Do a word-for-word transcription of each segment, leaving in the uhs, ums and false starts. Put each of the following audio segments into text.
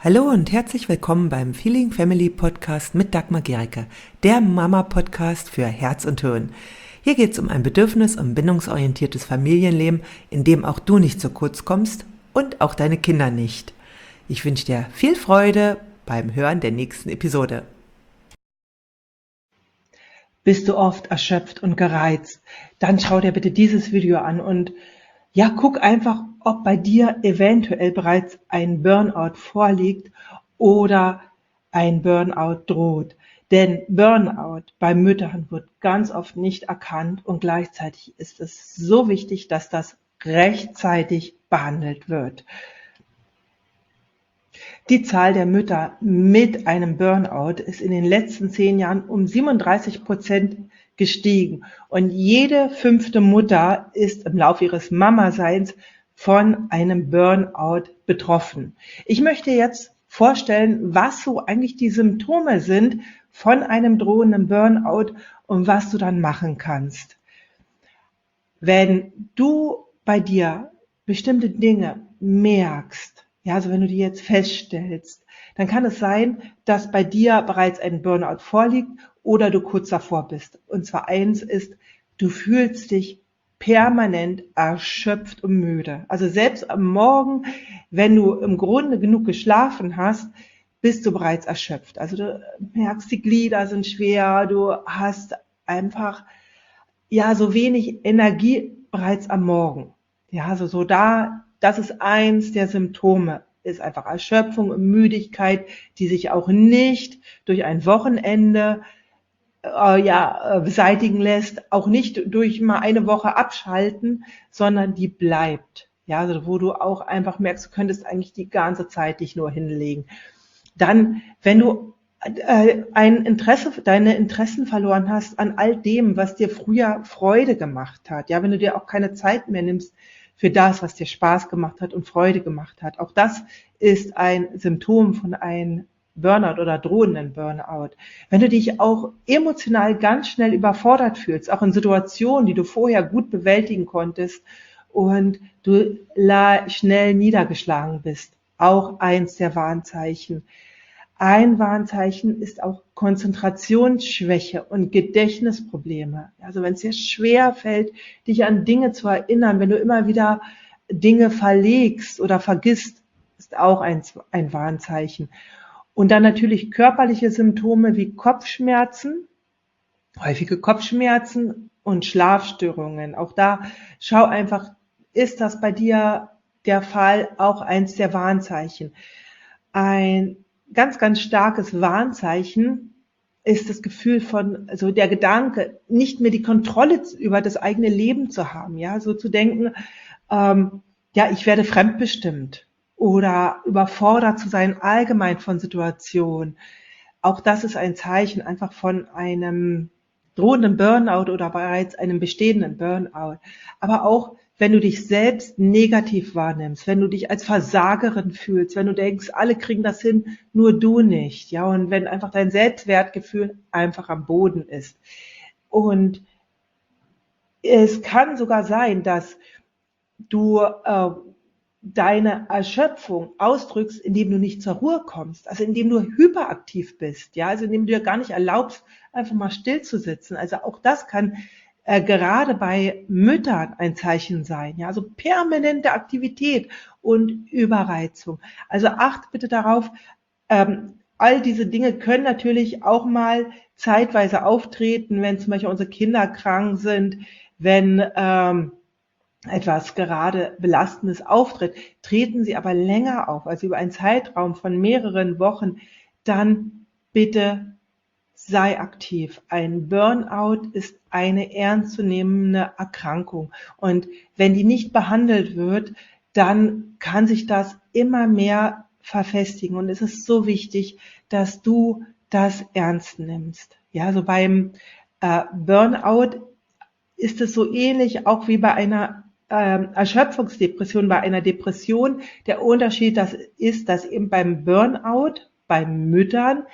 Hallo und herzlich willkommen beim Feeling Family Podcast mit Dagmar Gericke, der Mama-Podcast für Herz und Hirn. Hier geht es um ein bedürfnis- und bindungsorientiertes Familienleben, in dem auch du nicht zu kurz kommst und auch deine Kinder nicht. Ich wünsche dir viel Freude beim Hören der nächsten Episode. Bist du oft erschöpft und gereizt? Dann schau dir bitte dieses Video an und ja, guck einfach, ob bei dir eventuell bereits ein Burnout vorliegt oder ein Burnout droht. Denn Burnout bei Müttern wird ganz oft nicht erkannt und gleichzeitig ist es so wichtig, dass das rechtzeitig behandelt wird. Die Zahl der Mütter mit einem Burnout ist in den letzten zehn Jahren um siebenunddreißig Prozent gestiegen. Und jede fünfte Mutter ist im Laufe ihres Mama-Seins von einem Burnout betroffen. Ich möchte jetzt vorstellen, was so eigentlich die Symptome sind von einem drohenden Burnout und was du dann machen kannst. Wenn du bei dir bestimmte Dinge merkst, ja, also wenn du die jetzt feststellst, dann kann es sein, dass bei dir bereits ein Burnout vorliegt oder du kurz davor bist. Und zwar eins ist, du fühlst dich permanent erschöpft und müde. Also selbst am Morgen, wenn du im Grunde genug geschlafen hast, bist du bereits erschöpft. Also du merkst, die Glieder sind schwer, du hast einfach ja so wenig Energie bereits am Morgen. Ja, also so da, das ist eins der Symptome, ist einfach Erschöpfung und Müdigkeit, die sich auch nicht durch ein Wochenende äh, ja, äh, beseitigen lässt, auch nicht durch mal eine Woche abschalten, sondern die bleibt. Ja, also wo du auch einfach merkst, du könntest eigentlich die ganze Zeit dich nur hinlegen. Dann, wenn du äh, ein Interesse, deine Interessen verloren hast an all dem, was dir früher Freude gemacht hat, ja, wenn du dir auch keine Zeit mehr nimmst für das, was dir Spaß gemacht hat und Freude gemacht hat. Auch das ist ein Symptom von einem Burnout oder drohenden Burnout. Wenn du dich auch emotional ganz schnell überfordert fühlst, auch in Situationen, die du vorher gut bewältigen konntest und du schnell niedergeschlagen bist, auch eins der Warnzeichen. Ein Warnzeichen ist auch Konzentrationsschwäche und Gedächtnisprobleme. Also wenn es dir schwer fällt, dich an Dinge zu erinnern, wenn du immer wieder Dinge verlegst oder vergisst, ist auch ein, ein Warnzeichen. Und dann natürlich körperliche Symptome wie Kopfschmerzen, häufige Kopfschmerzen und Schlafstörungen. Auch da schau einfach, ist das bei dir der Fall, auch eins der Warnzeichen. Ein ganz, ganz starkes Warnzeichen ist das Gefühl von, also der Gedanke, nicht mehr die Kontrolle über das eigene Leben zu haben, ja, so zu denken, ähm, ja, ich werde fremdbestimmt oder überfordert zu sein allgemein von Situationen. Auch das ist ein Zeichen einfach von einem drohenden Burnout oder bereits einem bestehenden Burnout. Aber auch wenn du dich selbst negativ wahrnimmst, wenn du dich als Versagerin fühlst, wenn du denkst, alle kriegen das hin, nur du nicht, ja, und wenn einfach dein Selbstwertgefühl einfach am Boden ist. Und es kann sogar sein, dass du äh, deine Erschöpfung ausdrückst, indem du nicht zur Ruhe kommst, also indem du hyperaktiv bist, ja, also indem du dir gar nicht erlaubst, einfach mal still zu sitzen. Also auch das kann äh, gerade bei Müttern ein Zeichen sein, ja, also permanente Aktivität und Überreizung. Also achte bitte darauf, ähm, all diese Dinge können natürlich auch mal zeitweise auftreten, wenn zum Beispiel unsere Kinder krank sind, wenn ähm, etwas gerade Belastendes auftritt, treten sie aber länger auf, also über einen Zeitraum von mehreren Wochen, dann bitte sei aktiv. Ein Burnout ist eine ernstzunehmende Erkrankung und wenn die nicht behandelt wird, dann kann sich das immer mehr verfestigen und es ist so wichtig, dass du das ernst nimmst. Ja, so beim äh, Burnout ist es so ähnlich auch wie bei einer ähm, Erschöpfungsdepression, bei einer Depression. Der Unterschied das ist, dass eben beim Burnout, bei Müttern,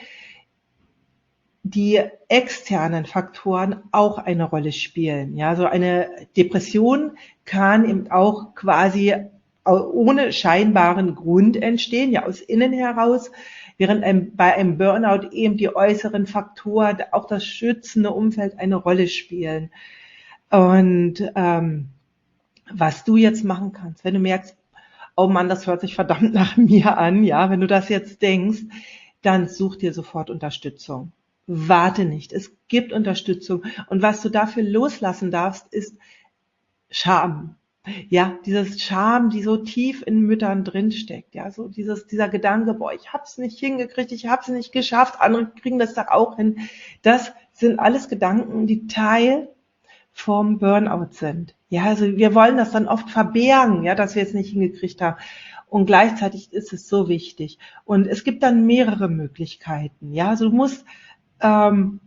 die externen Faktoren auch eine Rolle spielen. Ja, so eine Depression kann eben auch quasi ohne scheinbaren Grund entstehen, ja aus innen heraus, während einem, bei einem Burnout eben die äußeren Faktoren, auch das schützende Umfeld eine Rolle spielen. Und ähm, was du jetzt machen kannst, wenn du merkst, oh Mann, das hört sich verdammt nach mir an, ja, wenn du das jetzt denkst, dann such dir sofort Unterstützung. Warte nicht, es gibt Unterstützung. Und was du dafür loslassen darfst, ist Scham. Ja, dieses Scham, die so tief in Müttern drinsteckt. Ja, so dieses, dieser Gedanke, boah, ich hab's nicht hingekriegt, ich hab's nicht geschafft, andere kriegen das doch auch hin. Das sind alles Gedanken, die Teil vom Burnout sind. Ja, also wir wollen das dann oft verbergen, ja, dass wir es nicht hingekriegt haben. Und gleichzeitig ist es so wichtig. Und es gibt dann mehrere Möglichkeiten. Ja, also du musst ähm,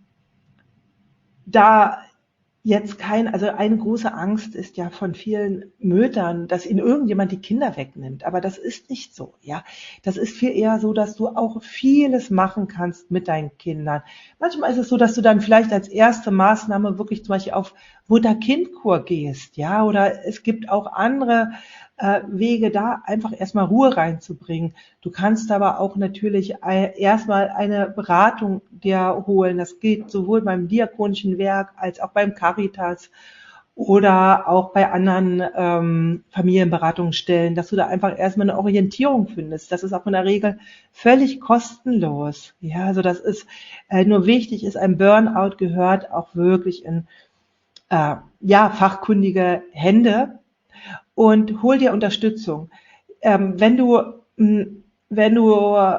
da jetzt kein, also eine große Angst ist ja von vielen Müttern, dass ihnen irgendjemand die Kinder wegnimmt. Aber das ist nicht so, ja. Das ist viel eher so, dass du auch vieles machen kannst mit deinen Kindern. Manchmal ist es so, dass du dann vielleicht als erste Maßnahme wirklich zum Beispiel auf Mutter-Kind-Kur gehst, ja. Oder es gibt auch andere äh, Wege, da einfach erstmal Ruhe reinzubringen. Du kannst aber auch natürlich ein, erstmal eine Beratung dir holen. Das geht sowohl beim Diakonischen Werk als auch beim Caritas oder auch bei anderen ähm, Familienberatungsstellen, dass du da einfach erstmal eine Orientierung findest. Das ist auch in der Regel völlig kostenlos. Ja, also das ist äh, nur wichtig ist, ein Burnout gehört auch wirklich in äh, ja fachkundige Hände. Und hol dir Unterstützung. Ähm, wenn du, mh, wenn du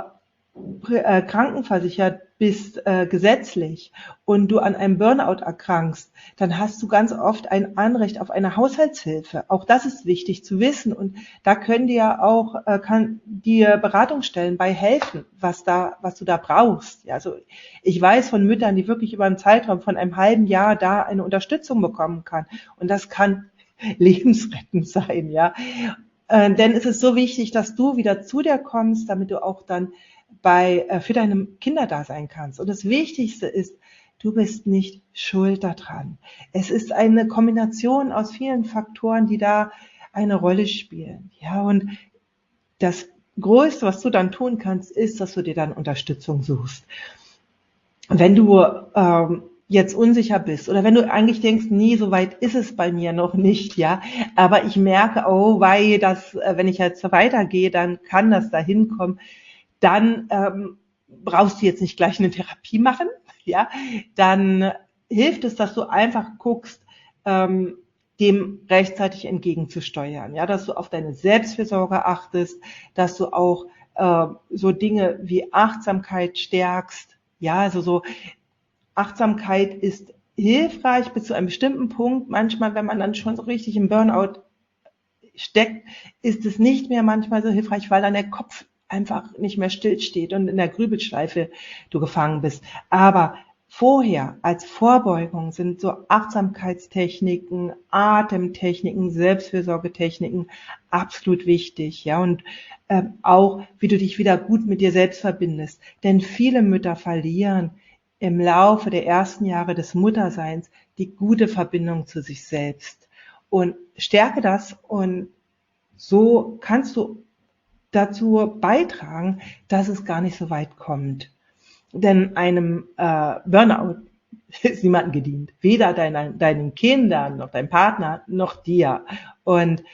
äh, krankenversichert bist, äh, gesetzlich, und du an einem Burnout erkrankst, dann hast du ganz oft ein Anrecht auf eine Haushaltshilfe. Auch das ist wichtig zu wissen. Und da können dir auch, äh, kann dir Beratungsstellen bei helfen, was da, was du da brauchst. Ja, also ich weiß von Müttern, die wirklich über einen Zeitraum von einem halben Jahr da eine Unterstützung bekommen kann. Und das kann lebensrettend sein, ja. Äh, denn es ist so wichtig, dass du wieder zu dir kommst, damit du auch dann bei, äh, für deine Kinder da sein kannst. Und das Wichtigste ist, du bist nicht schuld daran. Es ist eine Kombination aus vielen Faktoren, die da eine Rolle spielen, ja. Und das Größte, was du dann tun kannst, ist, dass du dir dann Unterstützung suchst. Wenn du ähm, jetzt unsicher bist oder wenn du eigentlich denkst, nee, so weit ist es bei mir noch nicht, ja, aber ich merke, oh, weil das, wenn ich jetzt weitergehe, dann kann das da hinkommen, dann ähm, brauchst du jetzt nicht gleich eine Therapie machen, ja, dann hilft es, dass du einfach guckst, ähm, dem rechtzeitig entgegenzusteuern, ja, dass du auf deine Selbstfürsorge achtest, dass du auch äh, so Dinge wie Achtsamkeit stärkst, ja, also so Achtsamkeit ist hilfreich bis zu einem bestimmten Punkt. Manchmal, wenn man dann schon so richtig im Burnout steckt, ist es nicht mehr manchmal so hilfreich, weil dann der Kopf einfach nicht mehr stillsteht und in der Grübelschleife du gefangen bist. Aber vorher, als Vorbeugung, sind so Achtsamkeitstechniken, Atemtechniken, Selbstfürsorgetechniken absolut wichtig, ja, und äh, auch, wie du dich wieder gut mit dir selbst verbindest. Denn viele Mütter verlieren im Laufe der ersten Jahre des Mutterseins die gute Verbindung zu sich selbst. Und stärke das, und so kannst du dazu beitragen, dass es gar nicht so weit kommt. Denn einem äh, Burnout ist niemandem gedient. Weder deinen, deinen Kindern, noch deinem Partner, noch dir. Und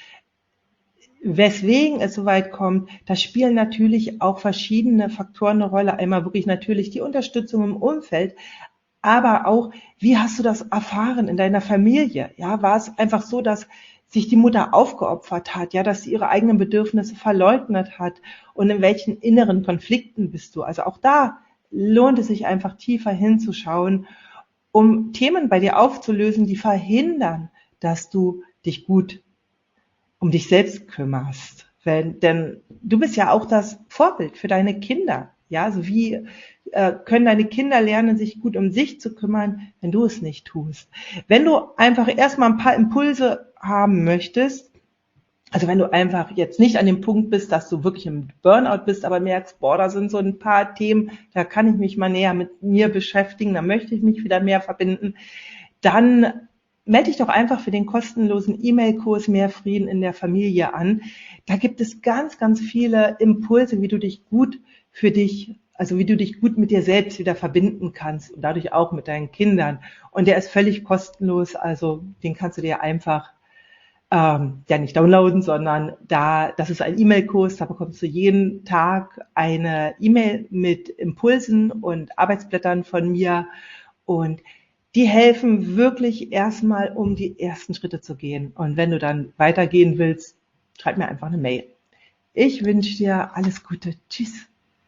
weswegen es so weit kommt, da spielen natürlich auch verschiedene Faktoren eine Rolle. Einmal wirklich natürlich die Unterstützung im Umfeld, aber auch, wie hast du das erfahren in deiner Familie? Ja, war es einfach so, dass sich die Mutter aufgeopfert hat, ja, dass sie ihre eigenen Bedürfnisse verleugnet hat, und in welchen inneren Konflikten bist du? Also auch da lohnt es sich einfach tiefer hinzuschauen, um Themen bei dir aufzulösen, die verhindern, dass du dich gut um dich selbst kümmerst. Wenn, denn du bist ja auch das Vorbild für deine Kinder. Ja, also wie äh, können deine Kinder lernen, sich gut um sich zu kümmern, wenn du es nicht tust? Wenn du einfach erstmal ein paar Impulse haben möchtest, also wenn du einfach jetzt nicht an dem Punkt bist, dass du wirklich im Burnout bist, aber merkst, boah, da sind so ein paar Themen, da kann ich mich mal näher mit mir beschäftigen, da möchte ich mich wieder mehr verbinden, dann melde dich doch einfach für den kostenlosen E-Mail-Kurs Mehr Frieden in der Familie an. Da gibt es ganz, ganz viele Impulse, wie du dich gut für dich, also wie du dich gut mit dir selbst wieder verbinden kannst und dadurch auch mit deinen Kindern. Und der ist völlig kostenlos, also den kannst du dir einfach ähm, ja nicht downloaden, sondern da, das ist ein E-Mail-Kurs, da bekommst du jeden Tag eine E-Mail mit Impulsen und Arbeitsblättern von mir und die helfen wirklich erstmal, um die ersten Schritte zu gehen. Und wenn du dann weitergehen willst, schreib mir einfach eine Mail. Ich wünsche dir alles Gute. Tschüss.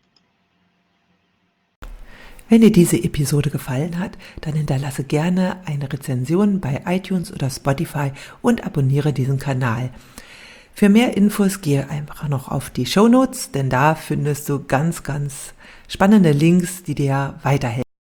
Wenn dir diese Episode gefallen hat, dann hinterlasse gerne eine Rezension bei iTunes oder Spotify und abonniere diesen Kanal. Für mehr Infos gehe einfach noch auf die Shownotes, denn da findest du ganz, ganz spannende Links, die dir weiterhelfen.